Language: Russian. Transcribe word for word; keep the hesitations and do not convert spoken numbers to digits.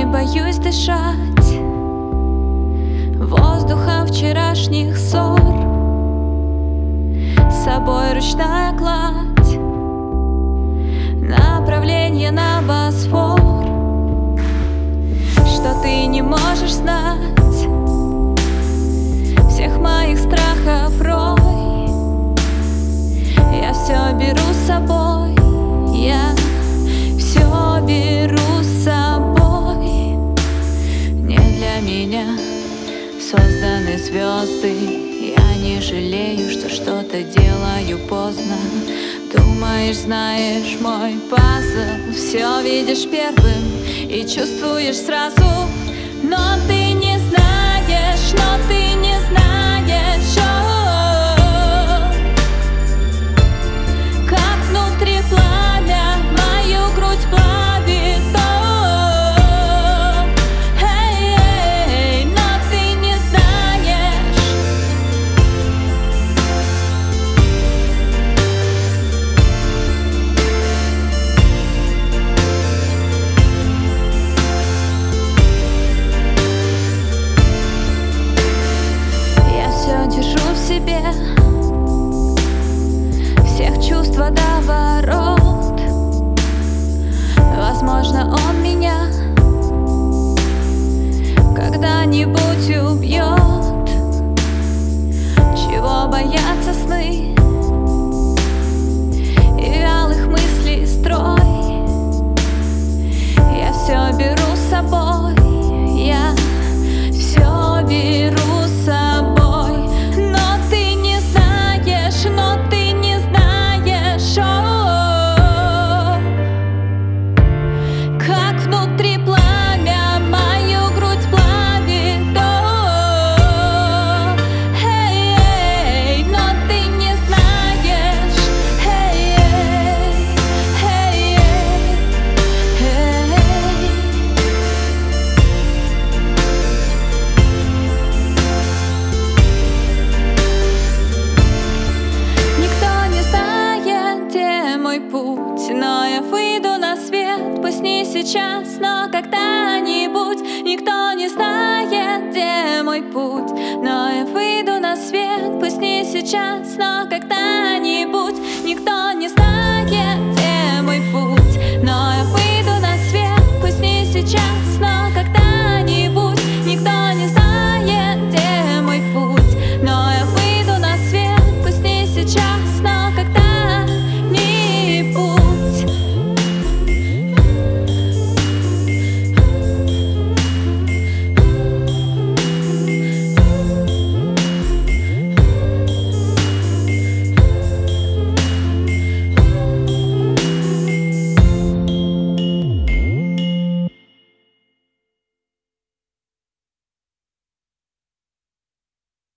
боюсь дышать воздухом вчерашних ссор. С собой ручная кладь, направление на Босфор. Что ты не можешь знать всех моих страхов рой. Я все беру с собой, я все беру с собой. Не для меня созданы звезды. Я не жалею, что что-то делаю поздно. Думаешь, знаешь мой пазл, все видишь первым и чувствуешь сразу. Но ты не знаешь, но ты не знаешь, о, как внутри пламя мою грудь плавит, о, эй, эй, но ты не знаешь. Я все держу в себе, всех чувств водоворот. Возможно, он меня когда-нибудь убьет. Чего боятся сны и вялых мыслей строй. Я все беру с собой, я все беру с собой. Но ты не знаешь, но ты не знаешь, о, как внутри пламя мою грудь плавит, о, эй, эй, но ты не знаешь, эй, эй, эй, эй. Никто не знает, где мой путь, но я выйду на свет, пусть не сейчас, но когда-нибудь.